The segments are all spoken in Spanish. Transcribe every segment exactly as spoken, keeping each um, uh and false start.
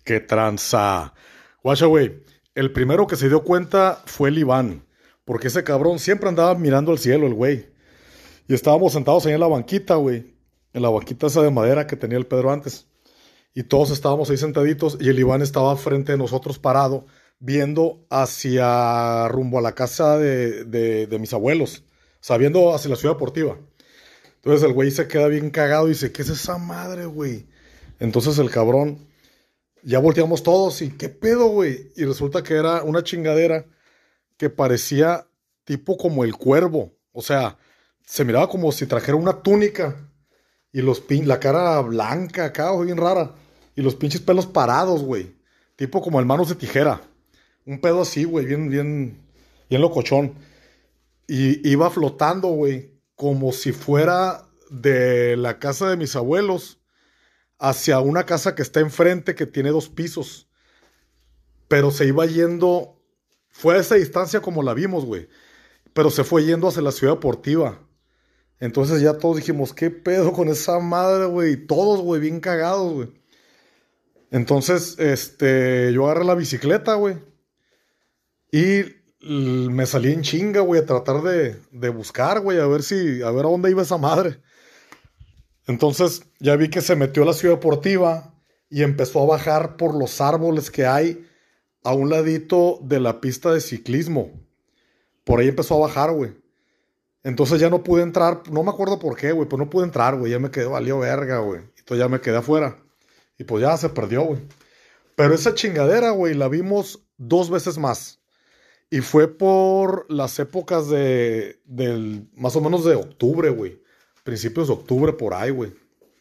Qué tranza. Guacha, güey. El primero que se dio cuenta fue el Iván. Porque ese cabrón siempre andaba mirando al cielo, el güey. Y estábamos sentados ahí en la banquita, güey. En la banquita esa de madera que tenía el Pedro antes. Y todos estábamos ahí sentaditos. Y el Iván estaba frente de nosotros parado, viendo hacia rumbo a la casa de, de, de mis abuelos. O sea, viendo hacia la ciudad deportiva. Entonces el güey se queda bien cagado y dice, ¿qué es esa madre, güey? Entonces el cabrón, ya volteamos todos y ¿qué pedo, güey? Y resulta que era una chingadera que parecía tipo como el cuervo. O sea, se miraba como si trajera una túnica y los pin la cara blanca acá, güey, bien rara. Y los pinches pelos parados, güey. Tipo como el manos de tijera. Un pedo así, güey, bien, bien, bien locochón. Y iba flotando, güey, como si fuera de la casa de mis abuelos hacia una casa que está enfrente que tiene dos pisos. Pero se iba yendo, fue a esa distancia como la vimos, güey. Pero se fue yendo hacia la ciudad deportiva. Entonces ya todos dijimos, ¿qué pedo con esa madre, güey? Todos, güey, bien cagados, güey. Entonces, este, yo agarré la bicicleta, güey. Y me salí en chinga, güey, a tratar de, de buscar, güey, a ver si, a ver a dónde iba esa madre. Entonces ya vi que se metió a la ciudad deportiva y empezó a bajar por los árboles que hay a un ladito de la pista de ciclismo. Por ahí empezó a bajar, güey. Entonces ya no pude entrar, no me acuerdo por qué, güey, pero no pude entrar, güey, ya me quedé, valió verga, güey. Entonces ya me quedé afuera. Y pues ya se perdió, güey. Pero esa chingadera, güey, la vimos dos veces más. Y fue por las épocas de, del, más o menos de octubre, güey. Principios de octubre por ahí, güey.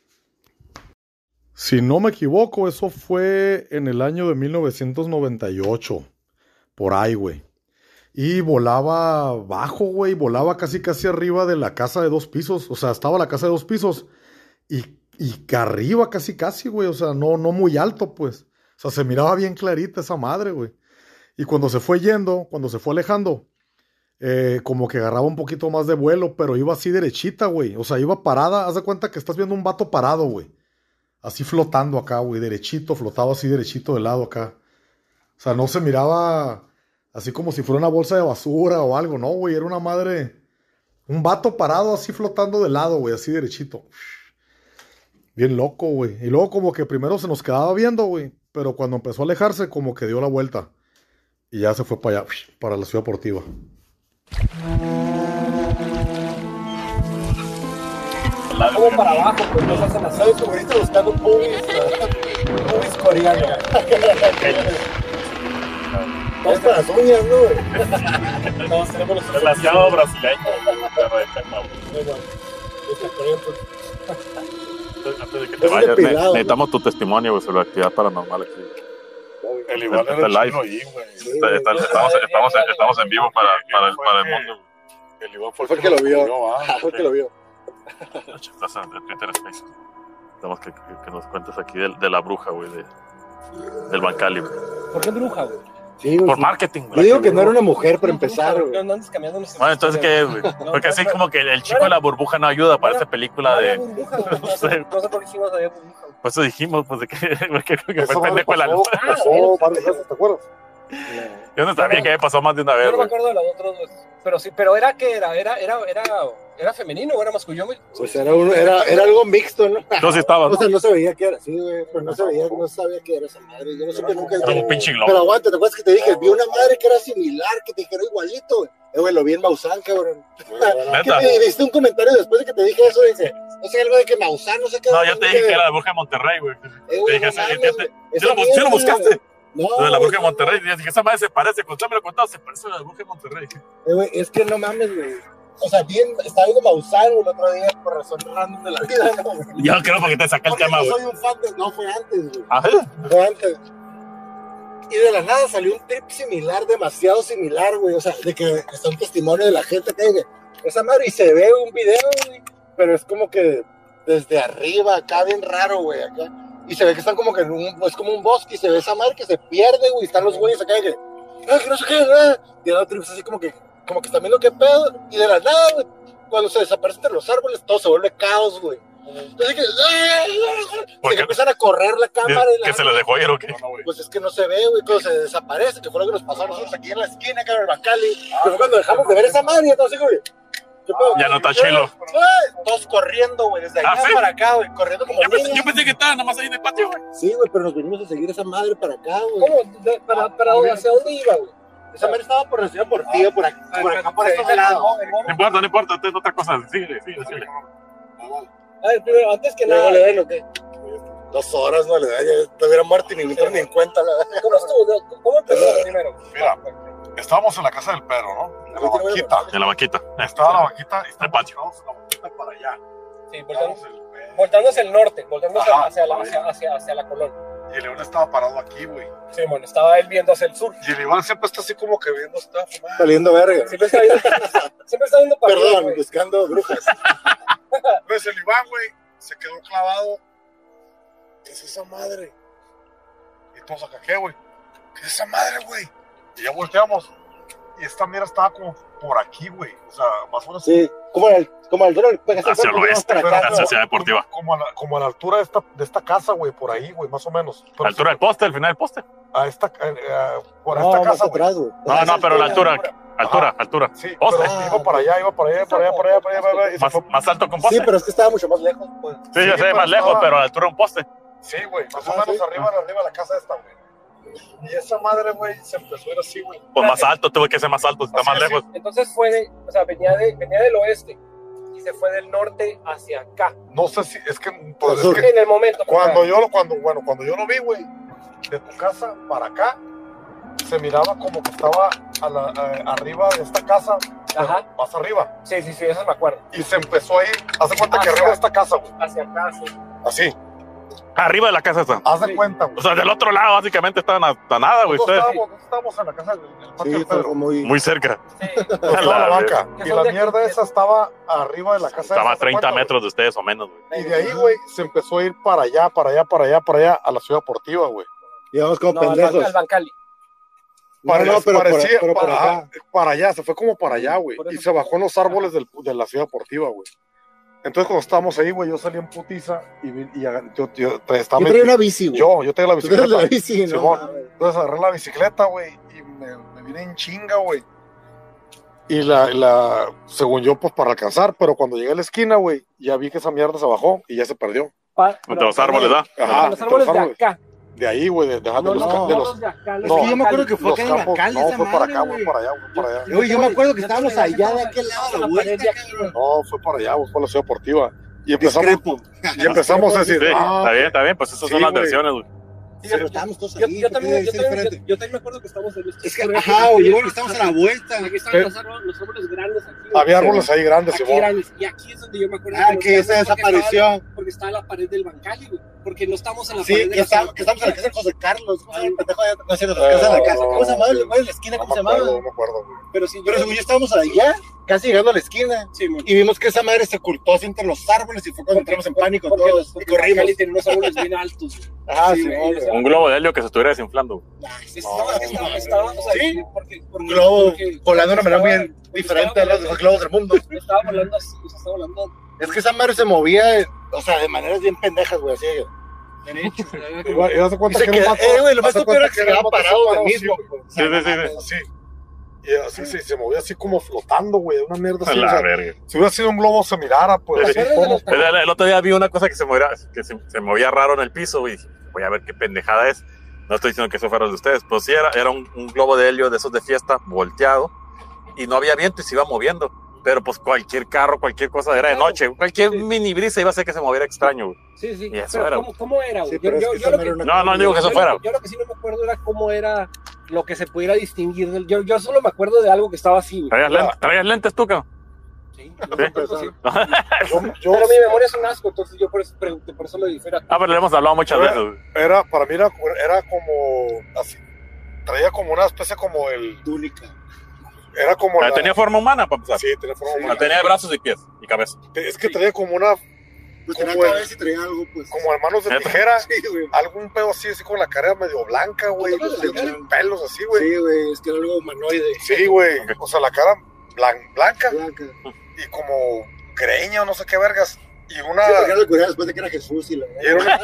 Si no me equivoco, eso fue en el año de mil novecientos noventa y ocho. Por ahí, güey. Y volaba bajo, güey. Volaba casi casi arriba de la casa de dos pisos. O sea, estaba la casa de dos pisos. Y, y que arriba casi casi, güey. O sea, no, no muy alto, pues. O sea, se miraba bien clarita esa madre, güey. Y cuando se fue yendo, cuando se fue alejando, eh, como que agarraba un poquito más de vuelo, pero iba así derechita, güey. O sea, iba parada. Haz de cuenta que estás viendo un vato parado, güey. Así flotando acá, güey. Derechito, flotaba así derechito de lado acá. O sea, no se miraba así como si fuera una bolsa de basura o algo, no, güey. Era una madre, un vato parado así flotando de lado, güey. Así derechito. Bien loco, güey. Y luego como que primero se nos quedaba viendo, güey. Pero cuando empezó a alejarse, como que dio la vuelta. Y ya se fue para allá, para la ciudad deportiva. Como para abajo, pues nos hacen así. ¿Sabes? Como ahorita buscando pubis, pubis coreanos. Todos con las uñas, ¿no, güey? Todos tenemos los uñas. Demasiado brasileño. Antes de que te vayas, ne necesitamos tu testimonio, güey, sobre la actividad paranormal aquí. El Iván era el live. ahí, güey. Está, está, estamos, estamos, estamos en vivo para, para, el, para el mundo. El Iván fue el que, que lo vio. Ah, fue el que lo vio. Estás en Twitter Space. Tenemos que, que, que nos cuentes aquí de, de la bruja, güey, de, del Bancali, güey. ¿Por qué bruja, güey? Sí, güey. Por sí. Marketing, güey. Yo digo que no era una mujer para empezar, güey. No andes cambiando. Bueno, entonces, ¿qué es, güey? Porque así como que el chico de la burbuja no ayuda para esa película de. Burbuja, güey. No sé por qué hicimos había burbuja. Pues eso dijimos, pues de que, que, que fue pendejo la luz. Pasó varias veces, ¿te acuerdas? Yo no sabía que pasó más de una vez, Yo no me güey. acuerdo de los otros, pero sí, pero era que era, era, era, era, era femenino o era masculino, güey. Pues era, un, era, era algo mixto, ¿no? No, sí estaba, ¿no? O sea, no se veía que era, sí, güey, pero no se veía, no sabía que era esa madre. Yo no sé que nunca. Era un pinche globo. Pero aguanta, ¿te acuerdas que te dije? Vi una madre que era similar, que te dijeron igualito, güey. Eh, güey, lo vi en Maussan, cabrón. ¿Qué me viste un comentario después de que te dije eso? Dice, no sé, algo de que Maussan, no sé qué. No, yo te dije que era la bruja de Monterrey, güey. Eh, te dije, ¿sí lo buscaste? No, de la bruja de Monterrey. Y dije, esa madre se parece, cuando me lo contaba, se parece a la bruja de Monterrey. Eh, güey, es que no mames, güey. O sea, bien, estaba viendo Maussan el otro día por razón random de la vida, ¿no? Yo creo porque te saqué el tema, güey. Yo soy un fan de. No, fue antes, güey. Ajá. Fue antes. Y de la nada salió un trip similar, demasiado similar, güey. O sea, de que está un testimonio de la gente que dice, esa madre, y se ve un video, güey. Pero es como que desde arriba, acá, bien raro, güey, acá. Y se ve que están como que en un, es como un bosque, y se ve esa madre que se pierde, güey. Están los güeyes acá de que, ah, que no sé qué, ah. Y el otro trip así como que, como que están viendo qué pedo. Y de la nada, güey, cuando se desaparece entre los árboles, todo se vuelve caos, güey. Entonces que, y Porque- que empiezan a correr la cámara. y la- ¿Que se le dejó ir o qué? Pues es que no se ve, güey, cuando se desaparece, que fue lo que nos pasó a nosotros aquí en la esquina, acá en el Bacali. Pero fue cuando dejamos de ver esa madre, entonces, güey. ¿Qué pedo? Ya no está chilo. Ay, todos corriendo, güey, desde allá ¿Ah, sí? para acá, güey, corriendo como Yo pensé, niños. yo pensé que estaba nada más ahí en el patio, güey. Sí, güey, pero nos venimos a seguir esa madre para acá, güey. ¿Cómo? De- ¿Para, para dónde? ¿Hacia dónde iba, güey? Esa madre estaba por la ciudad deportiva, por acá, por acá, por estos lados. No importa, no importa, esto es otra cosa. Sigue, sigue, sigue. A ver, primero, antes que Luego nada, le den, ¿o qué? Dos horas, no le da, ya te hubiera muerto y ni me entró ni en cuenta, la verdad. ¿cómo estuvo? ¿Cómo empezó primero? Mira, estábamos en la casa del Pedro, ¿no? En la banquita. En la banquita. Estaba la banquita y El patio. estábamos en la banquita para allá. Sí, volteando, Estábamos el Pedro. volteando hacia el norte, volteando hacia, Ajá, hacia, la, por ahí. hacia, hacia, hacia la colonia. Y el León estaba parado aquí, güey. Sí, bueno, estaba él viendo hacia el sur. Y el Iván siempre está así como que viendo, está fumando. Saliendo verga. Siempre está viendo, siempre está viendo para arriba, Perdón, güey. buscando brujas. Pues el Iván, güey, se quedó clavado. ¿Qué es esa madre? Y todos acá, ¿qué, güey? ¿Qué es esa madre, güey? Y ya volteamos. Y esta mierda estaba como por aquí, güey. O sea, más o menos. Sí, como al como al dólar, pegas Hacia el oeste, hacia Ciudad Deportiva. Como a la, como a la altura de esta, de esta casa, güey, por ahí, güey, más o menos. Pero A la altura del poste, al final del poste. A esta, eh, eh, por No, esta más casa, güey. atrás, güey. No, no, pero la altura. Altura, altura. Sí, Poste. pero iba para allá, iba para allá, para allá, para allá, para allá, para allá, y se Más, fue- más alto con Sí, poste. pero es que estaba mucho más lejos, pues. Sí, Sí, yo sé, pero más lejos, estaba- pero a la altura de un poste. Sí, güey, más Ajá, o menos sí. arriba, arriba de la casa esta, güey. Y esa madre, güey, se empezó a ir así, güey. Pues más alto, tuve que ser más alto, está Así, más así. lejos. Entonces fue de, o sea, venía, de, venía del oeste y se fue del norte hacia acá. No sé si, es que, pues, es sur. que En el momento. cuando yo lo, cuando, bueno, cuando yo lo vi, güey, de tu casa para acá, se miraba como que estaba a la, a- arriba de esta casa, pero Ajá. más arriba. Sí, sí, sí, eso me acuerdo. Y se empezó a ir, haz de cuenta que Hacia- arriba de esta casa, güey, Hacia acá, sí. así, Arriba de la casa está. haz de cuenta, güey. O sea, del otro lado, básicamente, estaban hasta nada, güey. Nosotros Ustedes estábamos, nosotros estábamos en la casa del del patio Sí, del fue Pedro. muy... muy cerca. Sí. Estaba la la banca. Que Y son la de- mierda esa estaba arriba de la casa. Estaba esa, a ¿haz de treinta cuenta, güey? metros de ustedes o menos, güey. Y de ahí, güey, se empezó a ir para allá, para allá, para allá, para allá, a la ciudad deportiva, güey. Íbamos como No, al, pendejos. al Bancali. No, Pare- no, pero por, parecía- pero por para, acá. ajá, para allá, se fue como para allá, güey. Por eso- Y se bajó en los árboles del- de la ciudad deportiva, güey. Entonces, cuando estábamos ahí, güey, yo salí en putiza y, vi- y aga- yo, yo, te- estaba Yo traía una bici, güey. yo, yo tenía la Tú traías bicicleta. la bici, ¿no? Simón. Entonces agarré la bicicleta, güey, y me, me vine en chinga, güey. Y la, la, según yo, pues para alcanzar, pero cuando llegué a la esquina, güey, ya vi que esa mierda se bajó y ya se perdió. Pa- Entre los árboles, ¿verdad? Ajá, los entre árboles los de árboles. acá. De ahí, güey, de, de, de No, los, no, de No los, los de acá. Es los que de yo me acuerdo que fue los acá en campos. Bacal No, esa fue para madre, acá, güey. güey, para allá, güey, para allá. Güey, yo me acuerdo que Yo estábamos también, allá yo de estaba aquel lado, en la la pared vuelta, de aquí, cabrón. No, fue para allá, güey, fue a la ciudad deportiva. Y empezamos, Discrepo. y empezamos a decir, Sí, ah, está bien, está bien, pues esas Sí, son las güey. versiones, güey. Sí, pero estábamos todos Yo, ahí. yo ¿por qué también, yo, es también, yo, diferente? yo también me acuerdo que estamos en Es que, ajá, güey, yo creo que estamos a la vuelta. Aquí estaban los árboles, los árboles grandes aquí. güey. había árboles ahí grandes, Aquí Simón. grandes. Y aquí es donde yo me acuerdo. Ah, los que esa árboles, porque desapareció. estaba- Porque estaba la pared del Bancali, güey. Porque no estamos en la Sí, pared de que, la está, ciudad. que estamos en la casa de José Carlos. ¿Cómo se llama el pendejo? No sé, la casa de la casa. ¿Cómo se llamaba el lugar de la esquina? No ¿Cómo me se llamaba? acuerdo, no me acuerdo, güey. Pero sí, Pero yo- según yo estábamos allá, casi llegando a la esquina. Sí, mon. Y vimos que esa madre se ocultó así entre los árboles y fue cuando entramos en pánico Porque todos los y porque corrimos. Bancali tiene unos árboles bien altos, güey. Ah, Sí, sí, güey, güey. Un globo de helio que se estuviera desinflando, güey. Estaba, estaba, estaba, o sea, Sí. porque, porque, Un globo porque- volando de una manera estaba- bien porque diferente a estaba los demás globos del mundo. volando- Estaba volando así, o sea, estaba volando Es que esa madre se movía, o sea, de maneras bien pendejas, güey. Así. derecho. o sea, era Y como- va- y haz de Y cuenta se que era un queda, vato- eh, güey, lo más haz de estúpido era cuenta que se era quedaba un vato parado parado, de sí, mismo. güey. O sea, Sí, sí, sí, mames. Así. Y así se, se movía así como flotando, güey, una mierda A así. o la sea, verga. si hubiera sido un globo se mirara, pues Sí, así sí. como. El, el- el otro día vi una cosa que se movía, que se, se movía raro en el piso, güey. y dije, voy a ver qué pendejada es. No estoy diciendo que eso fuera de ustedes, pero sí era, era un, un globo de helio de esos de fiesta, volteado, y no había viento y se iba moviendo. Pero pues cualquier carro, cualquier cosa, era de noche, cualquier Sí. mini brisa iba a hacer que se moviera extraño, güey. Sí, sí. Y eso Pero era, ¿cómo, ¿cómo era, güey? Sí, Yo, pero es yo, que yo esa lo madre que, era una- No, no digo que eso yo fuera. Lo, yo lo que sí no me acuerdo era cómo era lo que se pudiera distinguir. Del, yo, yo solo me acuerdo de algo que estaba así, güey. ¿Traías, lentes, ¿traías lentes tú, cabrón? Sí, Sí. sí. Yo, yo- Pero mi memoria es un asco, entonces yo por eso pregunté, por eso lo difiero a ti. Ah, pero le hemos hablado muchas veces, güey. era, para mí era, era como así. Traía como una especie como el. Túnica. Era como. Pero la- tenía forma humana, para empezar. Sí, tenía forma No humana. tenía brazos y pies y cabeza. Es que traía como una. Pues tenía Como el- cabeza y traía algo, pues. Como de manos de Neta. tijera. Sí, güey. Algún pedo así, así con la cara medio blanca, güey. ¿No te acuerdas de la Sin pelos así, güey. Sí, güey, es que era algo humanoide. Sí, güey. O sea, la cara blan- blanca Blanca. y como greña o no sé qué vergas. y una... Sí, porque no le curaba después de que era Jesús y la... y era una-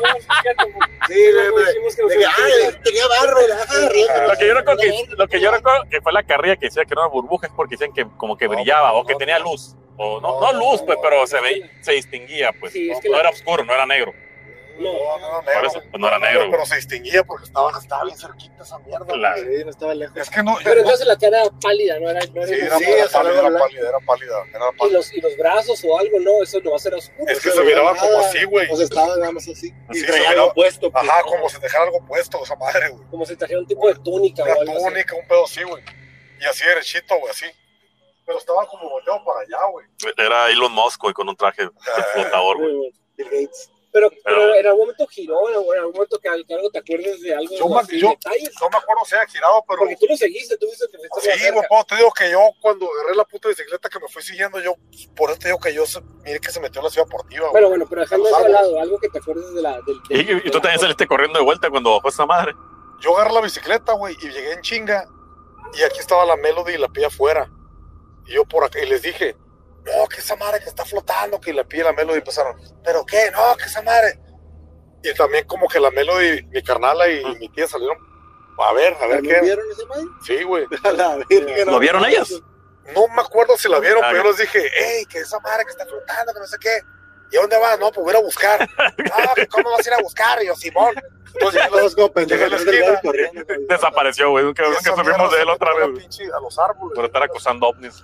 Sí, güey, güey. De que, ay, tenía barro, y la ah, riendo. Lo que yo recuerdo que, lo que yo recuerdo que fue la carrilla que decía que era una burbuja es porque decían que como que brillaba o que tenía luz. O no, no luz, pues, pero se ve, se distinguía, pues. Sí, es No, que no la- era oscuro, no era negro. No, No, no, no, Por eso, pues, no era negro. Pero se distinguía porque estaba, estaba bien cerquita esa mierda. Claro. Sí, no estaba lejos. Es que no... pero entonces la cara era pálida, no era, no era Sí, como- era, Sí, era esa pálida, era era blanca. pálida, era pálida, era y pálida. los, y los brazos o algo, no, eso no va a ser oscuro. Es que se miraba como así, güey. O sea, estaba nada más así. Así Y se traía miraba. algo puesto. pues. Ajá, como si dejara algo puesto, esa madre, güey. Como si trajera un tipo de túnica Una o algo así. túnica, un pedo así, güey. Y así derechito, güey, así. Pero estaba como volteado para allá, güey. Era Elon Musk, güey, con un traje de flotador, güey. Bill Gates. Pero, pero, Pero- en algún momento giró, en algún, en algún momento que, que algo te acuerdes de algo, Yo me- así, yo- detalles. No me acuerdo si haya girado, pero... Porque tú lo seguiste, tú viste que fuiste Sí, más cerca. güey, Pau, te digo que yo cuando agarré la puta bicicleta que me fui siguiendo, yo, por eso te digo que yo, se- mire que se metió en la ciudad deportiva, güey. Bueno, bueno, pero dejando Los eso de árboles. lado, algo que te acuerdes de la... Del, Y, del- y- y tú también saliste corriendo de vuelta cuando bajó esa madre. Yo agarré la bicicleta, güey, y llegué en chinga, y aquí estaba la Melody y la pilla afuera. Y yo por acá, y les dije, no, que esa madre que está flotando, que la pilla y la Melody empezaron, ¿pero qué? No, que esa madre. Y también como que la Melody, mi carnala y mi tía salieron a ver, a ver ¿No qué. vieron ese madre? Sí, güey. A la verga, no. ¿Lo vieron ellas? No me acuerdo si la vieron, Ah, pero ya. yo les dije, hey, que esa madre que está flotando, que no sé qué. ¿Y a dónde vas? No, pues voy a ir a buscar. No, que ¿cómo vas a ir a buscar? Y yo, Simón. Entonces llegué a Todos como Llegué a pendejos la del esquina. lugar corriendo, güey. Desapareció, güey. Nunca, y nunca esa supimos mierda de él se otra metió a vez, la güey. pinche- a los árboles. Por estar acusando ovnis.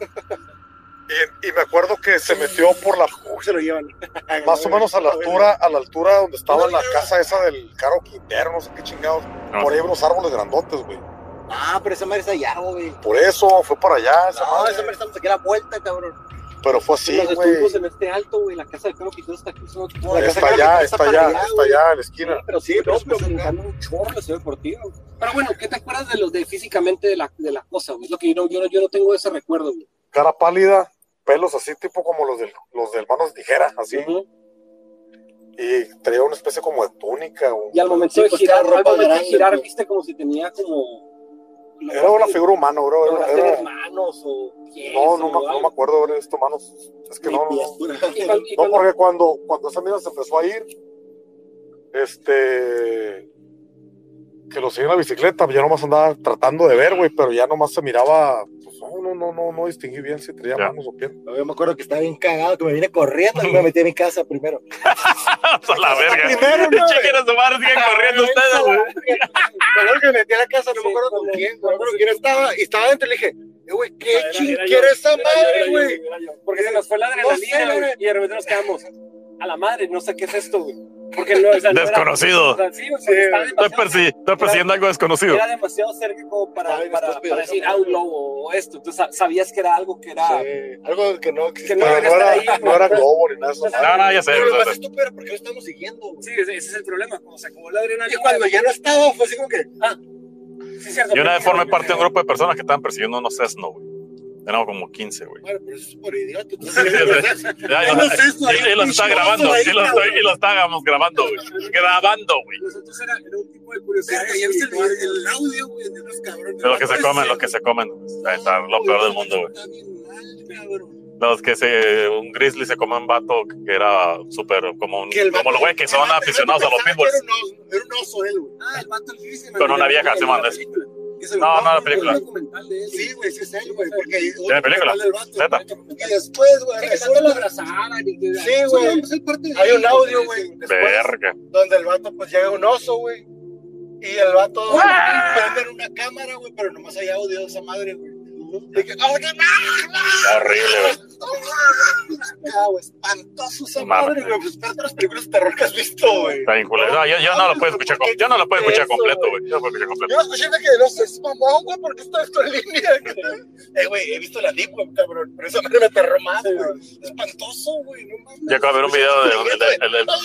Y, y me acuerdo que se metió por la, Uy, se lo llevan. más o menos a la altura, a la altura donde estaba la casa esa del Caro Quintero, no sé qué chingados. No. Por ahí unos árboles grandotes, güey. Ah, pero esa madre está allá, güey. Por eso fue para allá, esa No, madre. esa madre estamos aquí a la vuelta, cabrón. Pero fue así, los güey. estudios en este alto, güey, la casa del Caro Quintero está aquí. son- No, la casa Está de allá, Caro está está allá, para allá, está güey. allá en la esquina. Pero sí, Sí, pero, pero pero pues, brincando un chorro de ciudad deportiva. Pero bueno, ¿qué te acuerdas de los de físicamente de la, de la cosa, güey? Es lo que yo no, yo no, yo no tengo ese recuerdo, güey. Cara pálida, pelos así, tipo como los del, los del manos de tijera, así. Ujú. Y traía una especie como de túnica. o- Y al momento Sí, de pues, girar, cada ropa al momento de grande, girar, güey. viste como si tenía como... Era una figura humana, bro. Era, ¿Lograste era- ver manos o pies? no, no, o me, no algo? me acuerdo de haber visto manos. Es que Ni no, no, pies, no. pura. Y cuando- y No, cuando- porque cuando, cuando esa mierda se empezó a ir, este, que lo seguí en la bicicleta, yo nomás andaba tratando de ver, güey, pero ya nomás se miraba, pues no, no, no, no, no distinguí bien si tenía Ya. manos o pies. Yo me acuerdo que estaba bien cagado, que me vine corriendo y me metí a mi casa primero. A la verga. Primero, no, Chiquen a su madre, siguen corriendo ustedes, güey. Me acuerdo que me metí a la casa, no me acuerdo con cuando- quién, no me acuerdo quién estaba, y estaba adentro y le dije, eh, güey, ¿qué Era- ching era yo, quiere esa era yo, era madre, yo, güey? era yo. Porque se nos fue la No adrenalina, sé, güey, güey. y de repente nos quedamos a la madre, no sé qué es esto, güey. Porque no, o sea, no era- Desconocido. o sea, sí, güey, porque estaba Estoy, demasiado- persi- estoy persiguiendo algo desconocido. Era demasiado cerca como para, Ay, me para, estás para decir, pidiendo. ah, un lobo o esto. Entonces sa- sabías que era algo que era... Sí, algo que no existía. Que no Pero debería no estar era, ahí, no era güey. globo ni nada de eso. No, no, ya sé. Pero lo o más sea, estúpido era porque lo estamos siguiendo, güey. Sí, ese, ese es el problema. Cuando se acabó la adrenalina... Y cuando ya no estaba, fue así como que, Ah, sí, cierto. Yo una vez formé Porque- parte de un grupo de personas que estaban persiguiendo unos Cessna, güey. Éramos como quince, güey. bueno, pero eso es por idiota. tú Sí, sabes, sí, ¿verdad? sí. Ya, Ya y no los- sé eso, y- y los está pinche grabando, oso ahí, y los, cabrón. y los estábamos grabando, güey. Grabando, güey. Nosotros era, era un tipo de curiosidad. Verga, ya viste el, el audio, güey, de los cabrones. De los que se comen, los que se comen. Ahí está lo peor del mundo, güey. Está bien mal, cabrón. Los que se, un grizzly se come un vato que era súper como, un- Que el vato- como los güeyes que son el vato- aficionados a los el vato pitbulls. Era un oso, era un oso él, güey. Ah, el vato el Grizzly, Con una vieja, se manda eso. Ese No, vato, no, la güey, película. Un documental de él. Sí, güey, sí es él, güey, porque... ¿Tiene película? Del vato, Neta. Y después, güey, Sí, que tanto resulta- lo abrazaban y que... Sí, güey. Pues, el parte de- Hay un audio, güey, después, Verga. donde el vato, pues, llega un oso, güey, y el vato prende una cámara, güey, pero nomás hay audio de esa madre, güey. Y que, ¡oh, qué Horrible, güey. Ah, güey, espantoso esa Mames. madre, güey, pues, espérate las películas de terror que has visto, güey. Está bien culero. No, yo, yo no lo puedo escuchar, com- yo no lo puedo escuchar Eso, completo, güey. güey. Yo no lo puedo escuchar completo. Yo escuché de que no sé, es mamón, güey, porque está esto en línea. Eh, güey, he visto la deep web, cabrón, pero esa madre me aterró más, güey. Espantoso, güey, no mames. Yo acabo de ver un video de, de- de- de- de-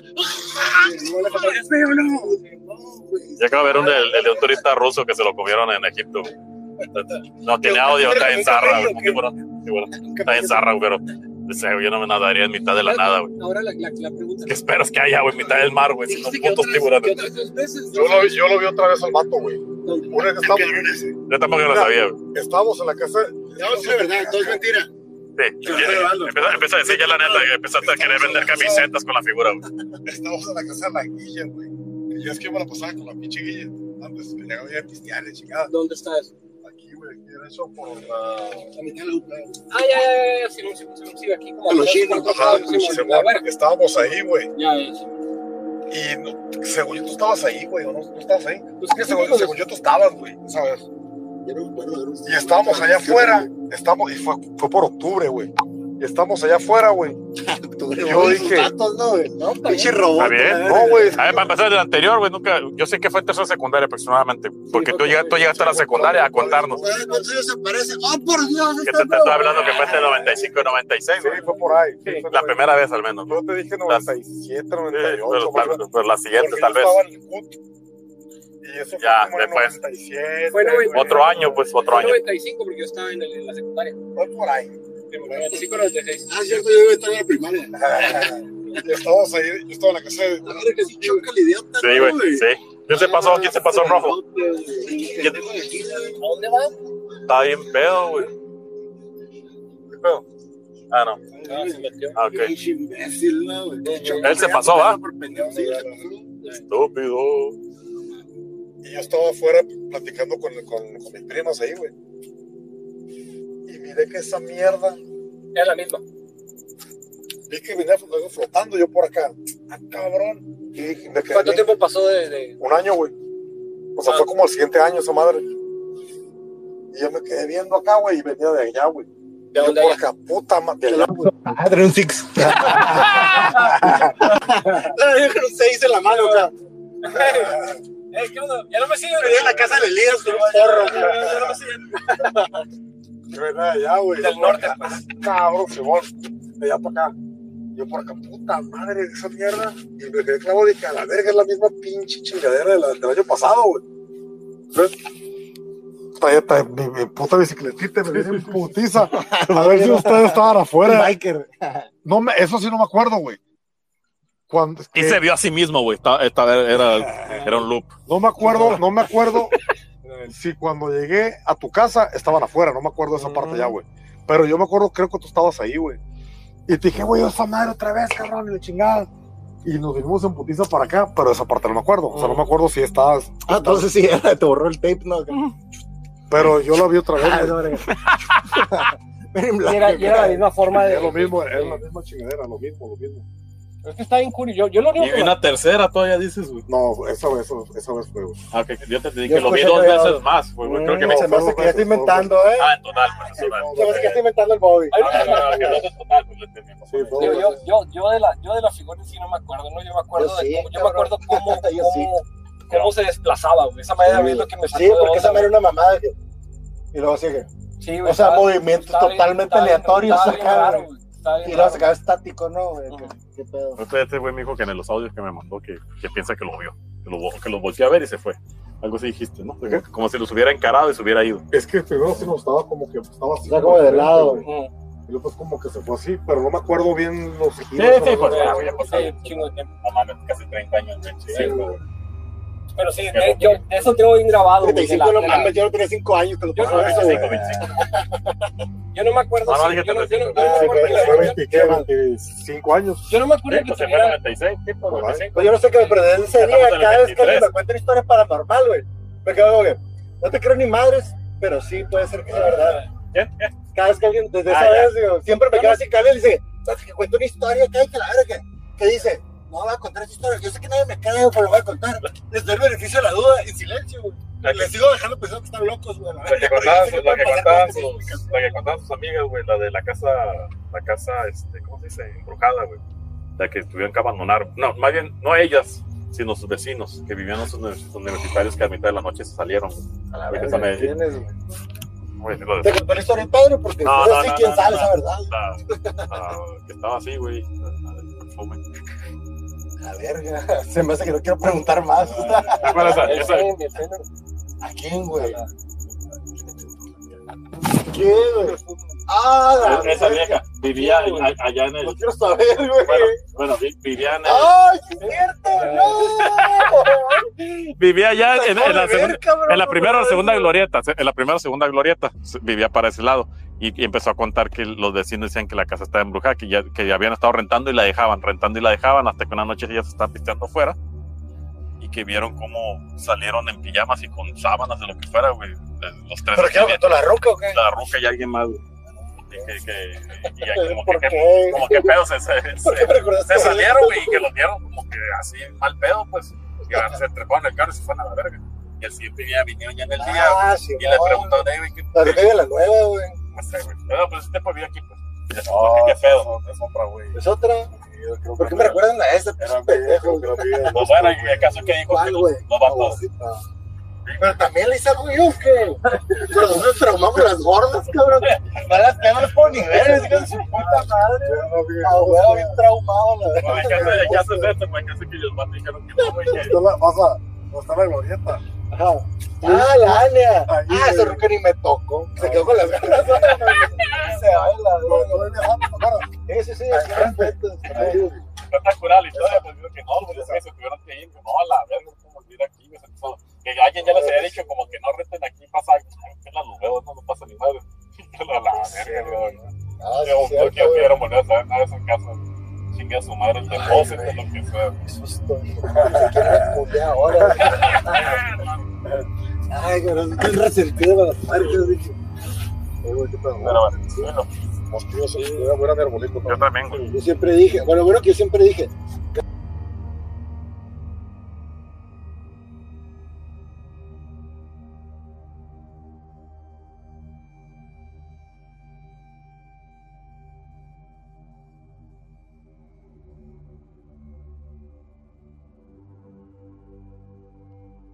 ¿Es feo, no? No, güey. yo acabo de ver un de, de- de un turista ruso que se lo comieron en Egipto. No tiene audio, está en zarra, güey. Un tiburón, tiburón. Está en zarra, güey, pero ese, güey, yo no me nadaría en mitad de la nada, güey. Ahora la, la, la pregunta ¿Qué esperas que haya, güey, en mitad del mar, güey? Si Dijiste son que putos otras- que tiburones. otras dos veces, Yo lo, yo lo vi otra vez al vato, güey. ¿Dónde? Una vez que estábamos, Yo tampoco lo sabía, güey. estábamos en la casa. No, sí, la verdad, todo es mentira. Sí, empezó, empezó a decir ya la neta, empezaste a querer vender camisetas con la figura, güey. Estamos en la casa de la Guilla, güey. Y yo es que yo me la pasaba con la pinche Guilla. Antes que llegaba a pistear, chingada. ¿Dónde está eso? Aquí, güey, aquí era eso por la... La mitad de la U P A. Ah, ya, ya, ya, si no, si no, si no, aquí como... Con los chinos, Ajá, sí, sí, Simón, bueno. estábamos ahí, güey. Ya, ya, sí. Y no, según yo tú estabas ahí, güey, o no, no estabas ahí. Pues, Es que según, pues, según yo tú estabas, güey, ¿sabes? Yo no me acuerdo, era un- Y estábamos allá afuera, estamos, y fue, fue por octubre, güey. Y estamos allá afuera, güey. Tú, Yo güey, dije- sus datos, ¿no, güey? No, está Pinche bien. robot. Está bien. la No, verga. güey. A ver, para empezar del anterior, güey, nunca, yo sé que fue en tercera secundaria aproximadamente, porque tú, llegaste, tú llegaste a la secundaria a contarnos. Güey, ¿cuántos años se parece? ¡Oh, por Dios! Que está te, te estoy nuevo! hablando que fue entre noventa y cinco y noventa y seis, Sí, güey. fue por ahí. Sí, fue La por ahí. primera vez al menos. Yo te dije noventa y siete, noventa y Sí, ocho. pero, más o tal- menos. pero la siguiente Porque tal yo vez. estaba en el C U T. Y eso Ya, fue como en después. noventa y siete. Fue noventa- güey. Otro año, pues, otro Fue año. noventa y cinco porque yo estaba en, el, en la secundaria. Fue por ahí. noventa y cinco, noventa y seis. Ah, cierto, yo estaba en la primaria. Y estábamos ahí, yo estaba en la casa de... La verdad que sí choca el idiota, Sí, ¿no, güey, sí. ¿Quién se pasó? ¿Quién se pasó en rojo? ¿Quién? ¿A dónde va? Está bien pedo, güey. ¿Qué pedo? Ah, no. Ah, se metió. Ah, ok. Pinche imbécil, ¿no, güey? Él se pasó, ¿va? Por pendejo, sí, se pasó. Estúpido. Y yo estaba afuera platicando con, con, con mis primas ahí, güey. Y miré que esa mierda, Es la misma. vi que venía algo flotando yo por acá. Ah, cabrón. Y dije, me quedé ¿Cuánto bien. tiempo pasó de...? de... Un año, güey. O sea, Ah. fue como el siguiente año esa madre. Y yo me quedé viendo acá, güey, y venía de allá, güey. ¿De Yo dónde por allá? acá, puta madre. De allá, güey. Ah, era un six. Era un seis en la mano, acá. Eh, ¿qué onda? Ya no me siguen. Venía en la casa de Elías con un porro. Ya no me siguen. Yo venía de allá, güey. Del norte, pues. Cabrón, Simón. De allá para acá. Yo por acá, puta madre, esa mierda. Y me quedé clavo, dije, a la verga, es la misma pinche chingadera de la- del año pasado, güey. ¿Ves? Traía, traía mi, mi puta bicicletita, me viene en putiza. A ver si ustedes estaban afuera. Biker. No me, eso sí no me acuerdo, güey. Cuando, Y que- se vio a sí mismo, güey. Esta, esta era, era un loop. no me acuerdo, no me acuerdo si cuando llegué a tu casa estaban afuera, no me acuerdo de esa parte ya, güey. Pero yo me acuerdo, creo que tú estabas ahí, güey. Y te dije, güey, esa madre otra vez, cabrón, y la chingada. Y nos vinimos en putiza para acá, pero esa parte no me acuerdo. O sea, no me acuerdo si estabas. Ah, entonces sí, era, te borró el tape, ¿no? Pero yo la vi otra vez. Ah, güey. no, verga. Men in Y Black. era, y era la misma forma de... Es lo mismo, es la misma chingadera, lo mismo, lo mismo. Es que está bien curioso. Yo, yo lo único Y que... una tercera todavía dices, güey. No, esa vez, eso, esa vez fue, güey. Ah, ok, yo te dije Yo que lo vi escuché dos que había veces dos. más, güey. Creo que Mm, me... se me hace que ya estoy inventando, ¿eh? Ah, en total, pues, en total. Se me hace que estoy inventando el Bobby. Ay, Ah, no, no, no, que no es en total, pues, lo entendimos. Sí, fue Digo, dos yo, veces. yo, yo, de la, yo de la figura en sí no me acuerdo, ¿no? Yo me acuerdo, Yo de sí, cómo, yo me cabrón. acuerdo cómo, Yo sí. cómo, cómo se desplazaba, güey. Esa manera de lo que me sacó Sí, de porque esa onda, era una mamada. que- Y luego sigue. Sí, güey, O sea, estaba- movimientos estaba bien- totalmente estaba bien- aleatorios estaba bien acá, raro, güey. güey. Estaba bien Y luego raro. se quedaba estático, ¿no, güey? Ujú. ¿Qué, qué pedo? Este, este güey me dijo que en los audios que me mandó que, que piensa que lo vio, que lo, que lo volteó a ver y se fue. Algo así dijiste, ¿no? ¿Qué? Como si los hubiera encarado y se hubiera ido. Es que primero sí nos estaba como que estaba así. Está como de lado, güey. Ujú. Y luego pues como que se fue así, pero no me acuerdo bien los Sí, giros. sí, ¿no? pues ya, Sí, güey, ya pasó. sí, chingo de tiempo. No mames, casi treinta años, güey. Sí, güey. Pero sí, de- yo eso tengo bien grabado, güey. treinta y de la- cinco, no de la- mames, yo no tenía cinco años que lo Yo pasó no, eso, veinticinco, güey. veinticinco. Yo no me acuerdo. No, no, si- dije yo no- yo no- yo no Ah, me acuerdo ok, que- Fue veinte, ¿qué? veinticinco años. Yo no me acuerdo Sí, que pues se fue en tuviera. noventa y seis, tipo, Pues, noventa y cinco. Pues yo no sé qué me perdí ese Estamos día. en el Cada vez que alguien veintitrés. me cuenta historias paranormal, güey, me quedo como que no te creo ni madres, pero sí puede ser que sea verdad. ¿Qué? ¿Qué? Cada vez que alguien, desde Ah, esa ya. vez, digo, siempre me quedo así, que alguien dice, "¿Sabes que cuento una historia que hay que la verga que, que dice, no voy a contar esa historia, yo sé que nadie me cree, pero lo voy a contar. Les doy el beneficio de la duda en silencio, güey. Les sigo dejando pensando que están locos, güey. La que contaban sus, la que contaban sus, la que contaban sus amigas, güey, la de la casa, la casa, este, ¿cómo se dice? Embrujada, güey. La que tuvieron que abandonar. No, más bien, no ellas, sino sus vecinos, que vivían en sus universitarios que a mitad de la noche se salieron. A la Güey, verga, esa me- ¿quién es, güey? Güey, lo de- Te contó la historia el padre porque No, no, no, sé no, quién no, sabe no, esa verdad. la- la que estaba así, güey. la- la del perfume. A verga, se me hace que no quiero preguntar más. Bueno, esa- El esa- Zen, el Zen, ¿A quién, güey? ¿Quién, güey? Ah, la Esa verga. vieja vivía a- allá en el. No quiero saber, güey. Bueno, bueno, vi- vivía en el. ¡Ay, sí es cierto! ¡No! Vivía allá en, en la Acabo de ver, segunda. cabrón, En la primera o no, segunda no. glorieta, en la primera o segunda glorieta, vivía para ese lado. Y, y empezó a contar que los vecinos decían que la casa estaba embrujada, que ya, que ya habían estado rentando y la dejaban, rentando y la dejaban, hasta que una noche ellas se estaban pisteando afuera y que vieron cómo salieron en pijamas y con sábanas de lo que fuera, güey. Los tres. ¿Pero qué lo mató, la ruca o qué? La ruca y alguien más, güey. Y que, que, y ahí como ¿Por que, qué? como que pedo se, se, ¿Por qué me se, recordaste se de salieron, eso? güey, y que los vieron como que así mal pedo, pues. Y se treparon en el carro y se fueron a la verga. Y el siguiente día vinieron ya en el día Ah, sí, y le no. preguntaron, hey, güey, ¿qué La ruca de la nueva, güey. no sé, güey? No, pues este por vida aquí, pues. Y les No, pregunté, ¿qué pedo? es otra, güey. ¿Es otra? Yo creo ¿Por que qué me recuerdan a esta? Era Pinche pendejo. creo que era Pues bueno, y el caso que dijo que ¿Cuál, güey? los vatos. Pero también le hice algo yo, ¿qué? Pero nosotros traumamos las gordas, cabrón. No las no las puedo ni ver, es que su puta madre. Ah, güey, bien traumado, la Bueno, el caso, el caso es este, pues, el caso que los vatos dijeron que no, güey, que Está la- o sea, no está la glorieta. Ajá. Ah, la Ania. Ahí, Ah, esa güey. ruca ni me tocó. Se quedó con las ganas. Se va la Sí, sí, sí, aquí respeto. espectacular la historia, pues digo que no, güey, es que se tuvieron que ir, no, a la verga, como ir aquí, güey, se empezó- que alguien ya les había dicho como que no renten aquí, pasa, que las luego no, no pasa ni madre. A la verga, güey. Ah, sí, Yo no cierto, quiero güey. quiero volver a saber nada de esos casos. Chingue a su madre el depósito, Ay, lo que sea. Qué susto, hijo. Se quiere culiar ahora. Ay, cabrón, estoy resentido de las marcas, dije. Ay, güey, qué pedo. Pero bueno, bueno, Mosquillos, era buena mi arbolito. yo también, güey. Yo siempre dije, bueno, bueno que yo siempre dije,